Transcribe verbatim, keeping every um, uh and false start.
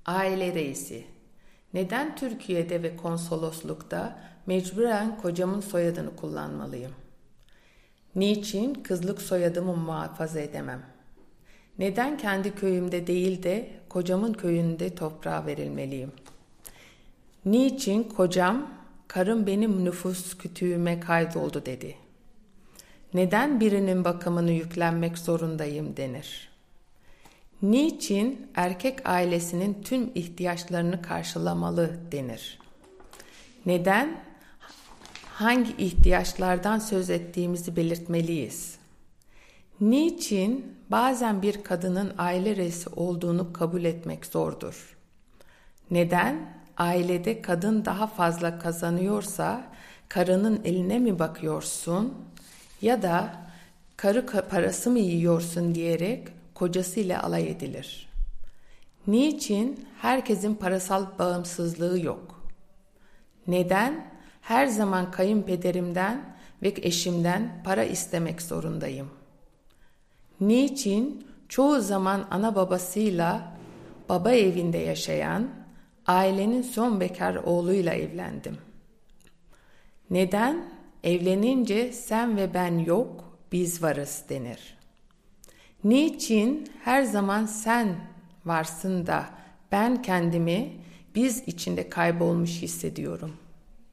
Aile reisi. Neden Türkiye'de ve konsoloslukta mecburen kocamın soyadını kullanmalıyım? Niçin kızlık soyadımı muhafaza edemem? Neden kendi köyümde değil de kocamın köyünde toprağa verilmeliyim? Niçin kocam, karım benim nüfus kütüğüme kaydoldu dedi? Neden birinin bakımını yüklenmek zorundayım denir? Niçin erkek ailesinin tüm ihtiyaçlarını karşılamalı denir? Neden, hangi ihtiyaçlardan söz ettiğimizi belirtmeliyiz? Niçin bazen bir kadının aile reisi olduğunu kabul etmek zordur? Neden ailede kadın daha fazla kazanıyorsa karının eline mi bakıyorsun ya da karı parası mı yiyorsun diyerek kocasıyla alay edilir? Niçin herkesin parasal bağımsızlığı yok? Neden her zaman kayınpederimden ve eşimden para istemek zorundayım? Niçin çoğu zaman ana babasıyla baba evinde yaşayan ailenin son bekar oğluyla evlendim? Neden evlenince sen ve ben yok, biz varız denir? Niçin her zaman sen varsın da ben kendimi biz içinde kaybolmuş hissediyorum?